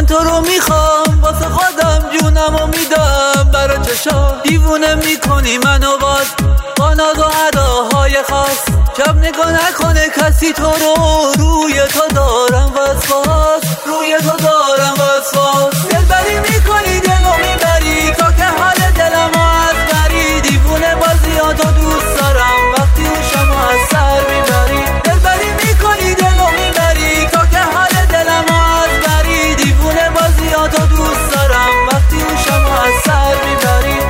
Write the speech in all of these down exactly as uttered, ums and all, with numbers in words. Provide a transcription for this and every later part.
تو رو میخوام واسه خودم جونمو میدم برا چشام. دیوونه میکنی منو باز با ناز و اداهای خاص. شب نگاه نکنه کسی تو رو، روی تو دارم وسواس، روی تو دارم وسواس. دلبری میکنی دلو میبری تا که حال دلمو از بری. دیوونه بازیاتو دوست دارم وقتی هوشمو از سر میبری. دلبری میکنی دلو میبری تا که حال دلمو از بری. دیوونه بازیاتو دوست دارم وقتی هوشمو از سر میبری.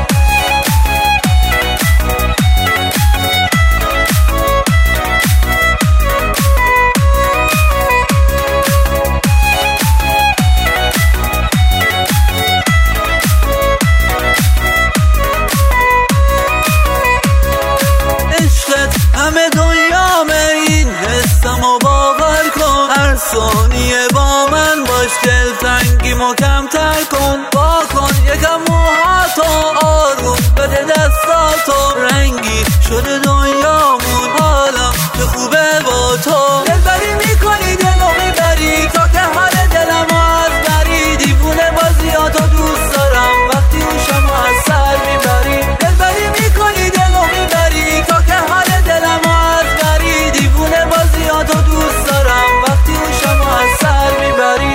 همه دنیامه این حسمو باور کن. هر ثانیه با من باش، دلتنگیمو کمتر کن. با کن یکم موهاتو آروم بده دستاتو. رنگی شده دنیامون حالا که خوبه با تو. دلبری میکنی دلو میبری تا که حال دلمو از بری. دیوونه بازیاتو دوست دارم وقتی هوشمو از سر میبری. دلبری میکنی دلو میبری تا که حال دلمو از بری. دیوونه بازیاتو دوست دارم وقتی هوشمو از سر میبری.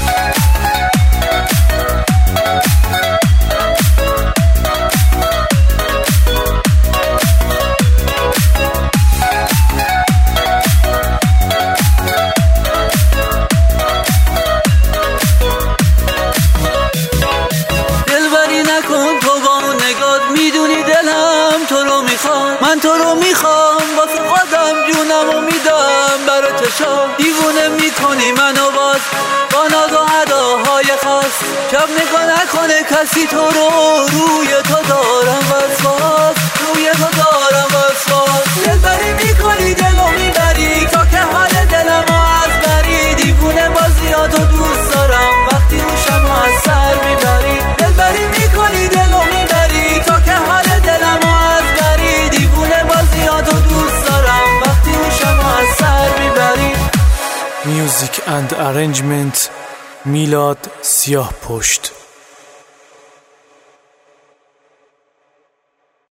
دلبری نکن تو با اون نگات، میدونی دلم تو رو میخواد. من تو رو میخوام واسه خودم جونمو میدم برا چشام. دیوونه میکنی منو باز با ناز و اداهای خاص. شب نگاه نکنه کسی تو رو، روی تو دارم وسواس، روی تو دارم وسواس. دلبری میکنی دلو میبری تا که حال دلمو از بری. دیوونه بازیاتو دوست دارم وقتی هوشمو از سر میبری. دلبری میکنی دلو میبری تا که حال دلمو از بری. دیوونه بازیاتو دوست دارم وقتی هوشمو از سر میبری. Music and arrangement میلاد سیاه پشت.